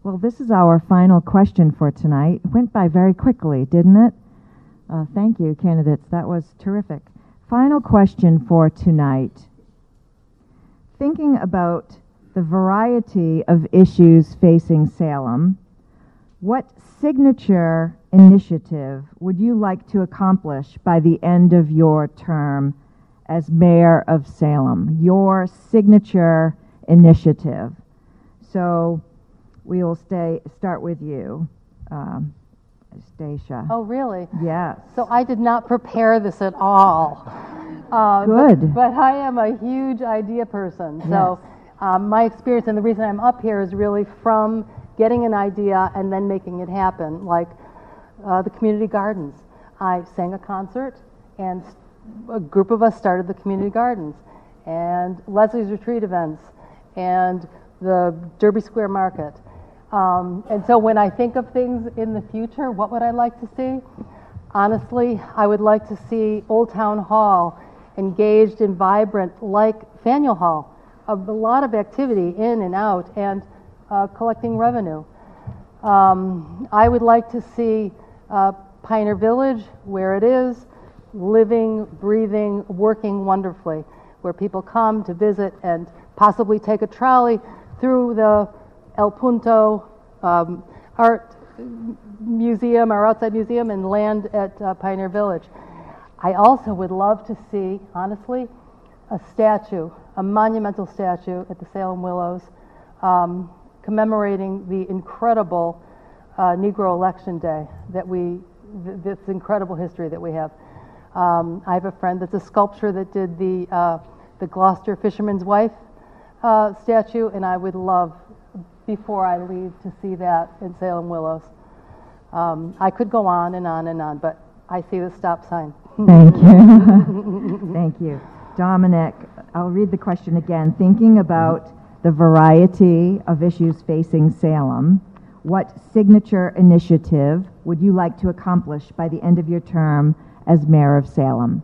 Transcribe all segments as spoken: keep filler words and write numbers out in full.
Well, this is our final question for tonight. It went by very quickly, didn't it? Uh, thank you, candidates. That was terrific. Final question for tonight. Thinking about the variety of issues facing Salem, what signature initiative would you like to accomplish by the end of your term as mayor of Salem? Your signature initiative. So we will stay, start with you, um, Stacia. Oh, really? Yes. So I did not prepare this at all. Uh, Good. But, but I am a huge idea person. So Yes. um, my experience and the reason I'm up here is really from getting an idea and then making it happen, like uh, the community gardens. I sang a concert and a group of us started the community gardens, and Leslie's retreat events, and the Derby Square Market. Um, and so when I think of things in the future, what would I like to see? Honestly, I would like to see Old Town Hall engaged and vibrant like Faneuil Hall, a lot of activity in and out and uh, collecting revenue. Um, I would like to see uh, Pioneer Village, where it is, living, breathing, working wonderfully, where people come to visit and possibly take a trolley through the El Punto um, Art Museum, our outside museum, and land at uh, Pioneer Village. I also would love to see, honestly, a statue, a monumental statue at the Salem Willows, um, commemorating the incredible uh, Negro Election Day that we, th this incredible history that we have. Um, I have a friend that's a sculptor that did the uh, the Gloucester Fisherman's Wife uh, statue, and I would love, before I leave, to see that in Salem Willows. Um, I could go on and on and on, but I see the stop sign. Thank you. Thank you. Dominic, I'll read the question again. Thinking about the variety of issues facing Salem, what signature initiative would you like to accomplish by the end of your term as mayor of Salem?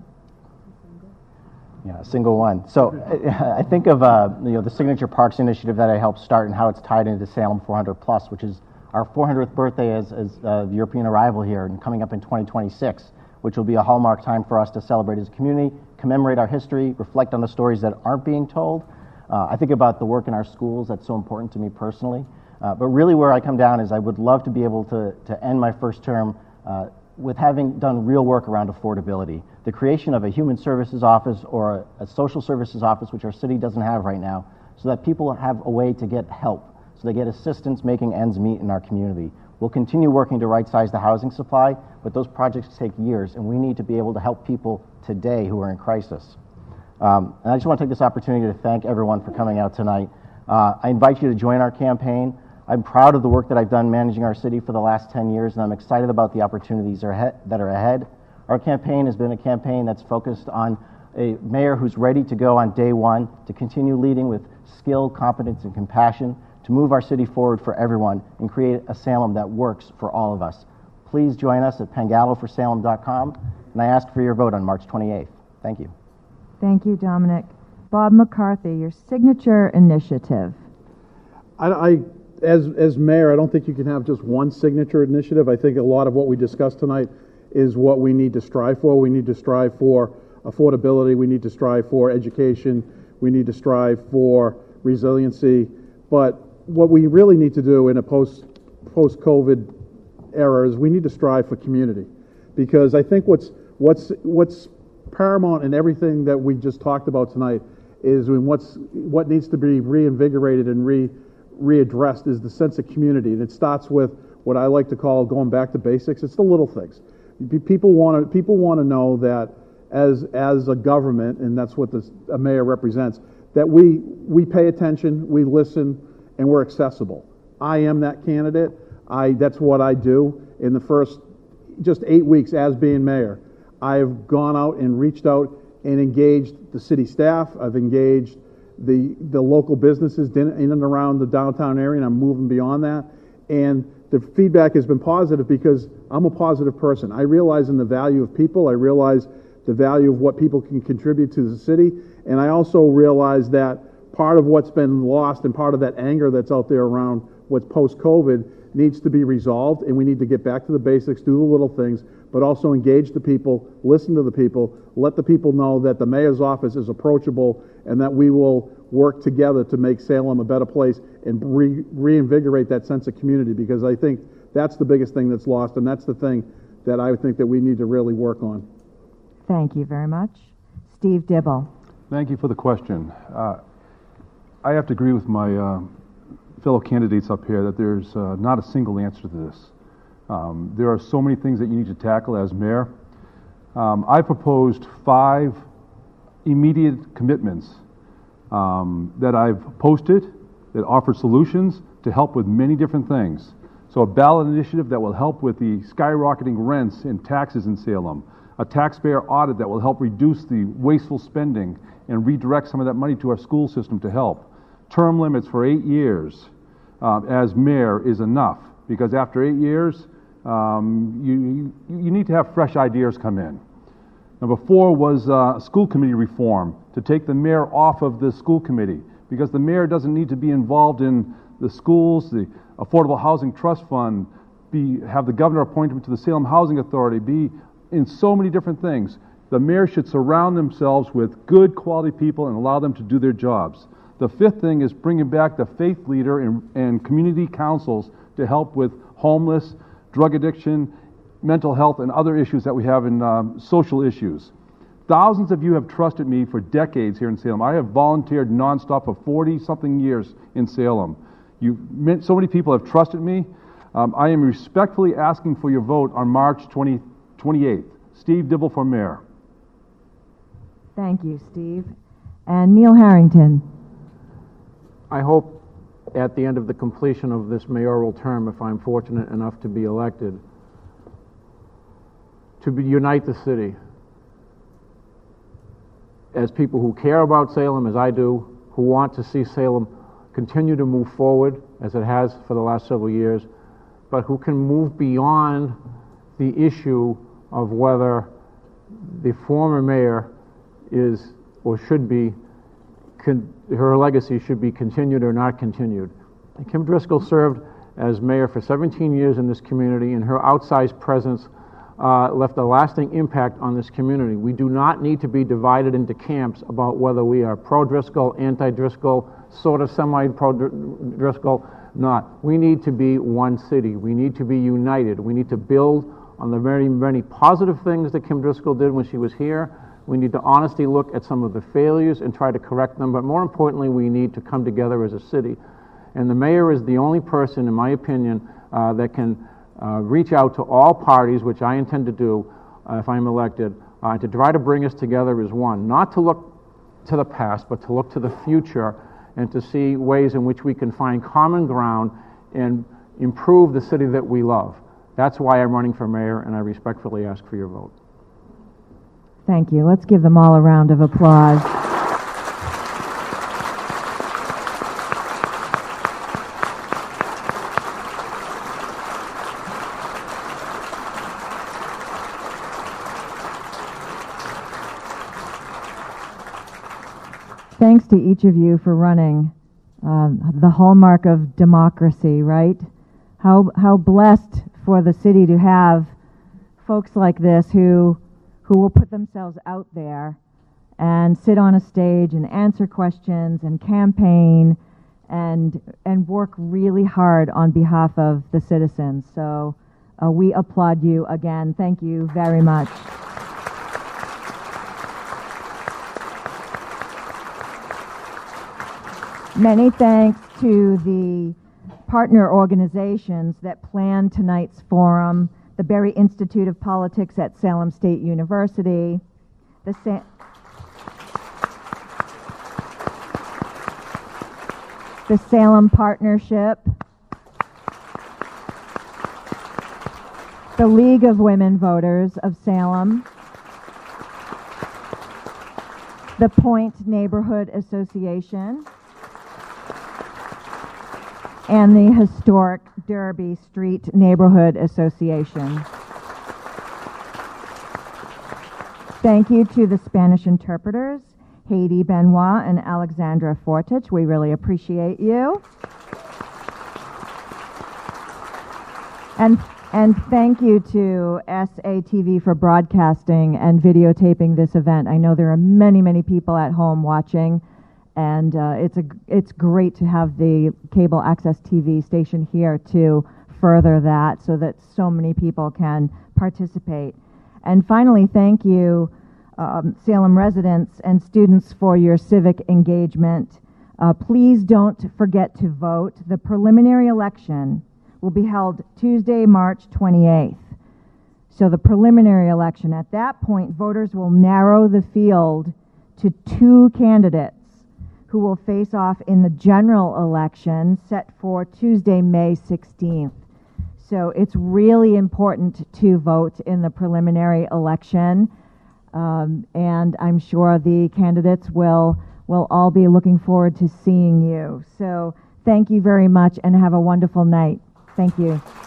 Yeah, a single one. So I think of uh, you know the Signature Parks initiative that I helped start and how it's tied into Salem four hundred plus, which is our four hundredth birthday as, as uh, European arrival here and coming up in twenty twenty-six, which will be a hallmark time for us to celebrate as a community, commemorate our history, reflect on the stories that aren't being told. Uh, I think about the work in our schools that's so important to me personally. Uh, but really where I come down is I would love to be able to, to end my first term uh, with having done real work around affordability. The creation of a human services office or a, a social services office, which our city doesn't have right now, so that people have a way to get help, so they get assistance making ends meet in our community. We'll continue working to right-size the housing supply, but those projects take years, and we need to be able to help people today who are in crisis. Um, and I just want to take this opportunity to thank everyone for coming out tonight. Uh, I invite you to join our campaign. I'm proud of the work that I've done managing our city for the last ten years, and I'm excited about the opportunities that are ahead. Our campaign has been a campaign that's focused on a mayor who's ready to go on day one, to continue leading with skill, competence, and compassion, to move our city forward for everyone and create a Salem that works for all of us. Please join us at pangalo for salem dot com, and I ask for your vote on March twenty-eighth. Thank you. Thank you, Dominic. Bob McCarthy, your signature initiative. I, I as as mayor, I don't think you can have just one signature initiative. I think a lot of what we discussed tonight is what we need to strive for. We need to strive for affordability. We need to strive for education. We need to strive for resiliency. But what we really need to do in a post post-COVID era is we need to strive for community, because I think what's what's what's paramount in everything that we just talked about tonight is when what's what needs to be reinvigorated and re readdressed is the sense of community, and it starts with what I like to call going back to basics. It's the little things. People want to people want to know that as as a government, and that's what this, a mayor represents, that we we pay attention, we listen, and we're accessible. I am that candidate. I that's what I do. In the first just eight weeks as being mayor, I've gone out and reached out and engaged the city staff. I've engaged the the local businesses in and around the downtown area, and I'm moving beyond that. And the feedback has been positive because I'm a positive person. I realize in the value of people. I realize the value of what people can contribute to the city. And I also realize that part of what's been lost and part of that anger that's out there around what's post-COVID needs to be resolved, and we need to get back to the basics, do the little things, but also engage the people, listen to the people, let the people know that the mayor's office is approachable and that we will work together to make Salem a better place and re- reinvigorate that sense of community, because I think that's the biggest thing that's lost, and that's the thing that I think that we need to really work on. Thank you very much. Steve Dibble. Thank you for the question. Uh, I have to agree with my uh, fellow candidates up here that there's uh, not a single answer to this. Um, there are so many things that you need to tackle as mayor. Um, I proposed five immediate commitments um, that I've posted that offer solutions to help with many different things. So a ballot initiative that will help with the skyrocketing rents and taxes in Salem, a taxpayer audit that will help reduce the wasteful spending and redirect some of that money to our school system to help. Term limits for eight years uh, as mayor is enough, because after eight years, um, you, you need to have fresh ideas come in. Number four was uh, school committee reform, to take the mayor off of the school committee, because the mayor doesn't need to be involved in the schools, the Affordable Housing Trust Fund, be, have the governor appoint him to the Salem Housing Authority, be in so many different things. The mayor should surround themselves with good quality people and allow them to do their jobs. The fifth thing is bringing back the faith leader and, and community councils to help with homeless, drug addiction, mental health, and other issues that we have in um, social issues. Thousands of you have trusted me for decades here in Salem. I have volunteered nonstop for forty-something years in Salem. You, so many people have trusted me. Um, I am respectfully asking for your vote on March twenty-eighth. Steve Dibble for mayor. Thank you, Steve. And Neil Harrington. I hope at the end of the completion of this mayoral term, if I'm fortunate enough to be elected, to be, unite the city as people who care about Salem, as I do, who want to see Salem continue to move forward, as it has for the last several years, but who can move beyond the issue of whether the former mayor is or should be, con- her legacy should be continued or not continued. And Kim Driscoll served as mayor for seventeen years in this community, and her outsized presence uh, left a lasting impact on this community. We do not need to be divided into camps about whether we are pro-Driscoll, anti-Driscoll, sort of semi-pro-Driscoll, not. We need to be one city. We need to be united. We need to build on the very many positive things that Kim Driscoll did when she was here. We need to honestly look at some of the failures and try to correct them, but more importantly, we need to come together as a city. And the mayor is the only person, in my opinion, uh, that can uh, reach out to all parties, which I intend to do uh, if I'm elected, uh, to try to bring us together as one. Not to look to the past, but to look to the future and to see ways in which we can find common ground and improve the city that we love. That's why I'm running for mayor, and I respectfully ask for your vote. Thank you. Let's give them all a round of applause. Thanks to each of you for running. Uh, the hallmark of democracy, right? How how blessed for the city to have folks like this who who will put themselves out there and sit on a stage and answer questions and campaign and and work really hard on behalf of the citizens. So uh, we applaud you again. Thank you very much. Many thanks to the partner organizations that planned tonight's forum: the Berry Institute of Politics at Salem State University, the Sa- the Salem Partnership, the League of Women Voters of Salem, the Point Neighborhood Association, and the historic Derby Street Neighborhood Association. Thank you to the Spanish interpreters, Haiti Benoit and Alexandra Fortich. We really appreciate you. And and thank you to S A T V for broadcasting and videotaping this event. I know there are many, many people at home watching, and uh, it's a it's great to have the cable access T V station here to further that, so that so many people can participate. And finally, thank you, um, Salem residents and students, for your civic engagement. Uh, please don't forget to vote. The preliminary election will be held Tuesday, March twenty-eighth. So the preliminary election, at that point, voters will narrow the field to two candidates who will face off in the general election set for Tuesday, May sixteenth. So it's really important to vote in the preliminary election, um, and I'm sure the candidates will will all be looking forward to seeing you. So thank you very much, and have a wonderful night. Thank you.